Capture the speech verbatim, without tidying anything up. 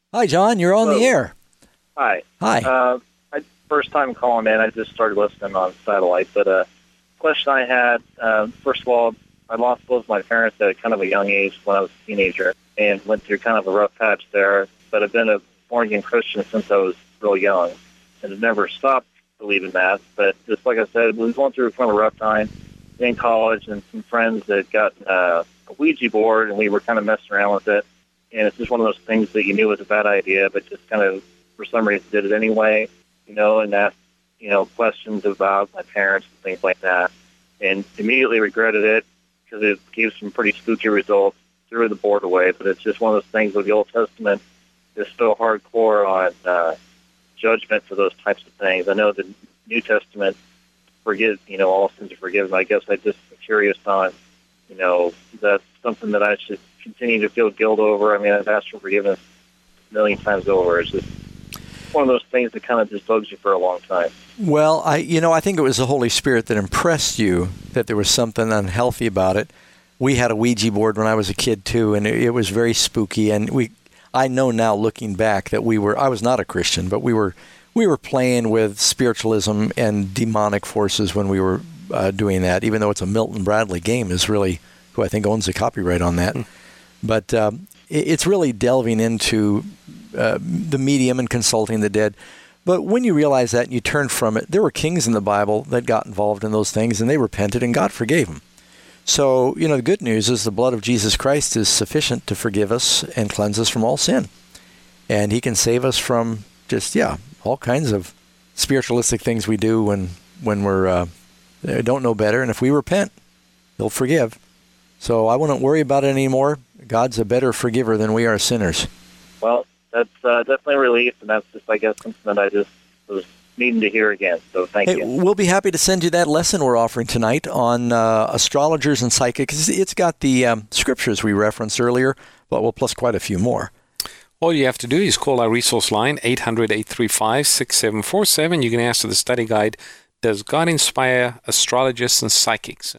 Hi, John. You're on Hello. the air. Hi. Hi. Uh, I, first time calling in. I just started listening on satellite. But uh, question I had, uh, first of all, I lost both my parents at kind of a young age when I was a teenager and went through kind of a rough patch there. But I've been a born-again Christian since I was real young and have never stopped believing that. But just like I said, we was going through kind of a rough time in college, and some friends that got uh, a Ouija board, and we were kind of messing around with it. And it's just one of those things that you knew was a bad idea, but just kind of, for some reason, did it anyway, you know, and asked, you know, questions about my parents and things like that. And immediately regretted it because it gave some pretty spooky results, threw the board away. But it's just one of those things where the Old Testament is so hardcore on uh, judgment for those types of things. I know the New Testament forgive, you know, all sins are forgiven. I guess I just am curious on, you know, that's something that I should continue to feel guilt over. I mean, I've asked for forgiveness a million times over. It's just one of those things that kind of just bugs you for a long time. Well, I, you know, I think it was the Holy Spirit that impressed you that there was something unhealthy about it. We had a Ouija board when I was a kid too, and it, it was very spooky. And we, I know now, looking back, that we were. I was not a Christian, but we were, we were playing with spiritualism and demonic forces when we were uh, doing that. Even though it's a Milton Bradley game, is really who I think owns the copyright on that. Mm. But um, it, it's really delving into uh, the medium and consulting the dead. But when you realize that and you turn from it, there were kings in the Bible that got involved in those things, and they repented, and God forgave them. So, you know, the good news is the blood of Jesus Christ is sufficient to forgive us and cleanse us from all sin. And he can save us from just, yeah, all kinds of spiritualistic things we do when, when we're uh, don't know better. And if we repent, he'll forgive. So I wouldn't worry about it anymore. God's a better forgiver than we are sinners. Well, that's uh, definitely a relief, and that's just, I guess, something that I just was needing to hear again. So thank hey, you. We'll be happy to send you that lesson we're offering tonight on uh, astrologers and psychics. It's got the um, scriptures we referenced earlier, but we'll plus quite a few more. All you have to do is call our resource line, eight hundred, eight three five, six seven four seven. You can ask for the study guide, Does God Inspire Astrologists and Psychics?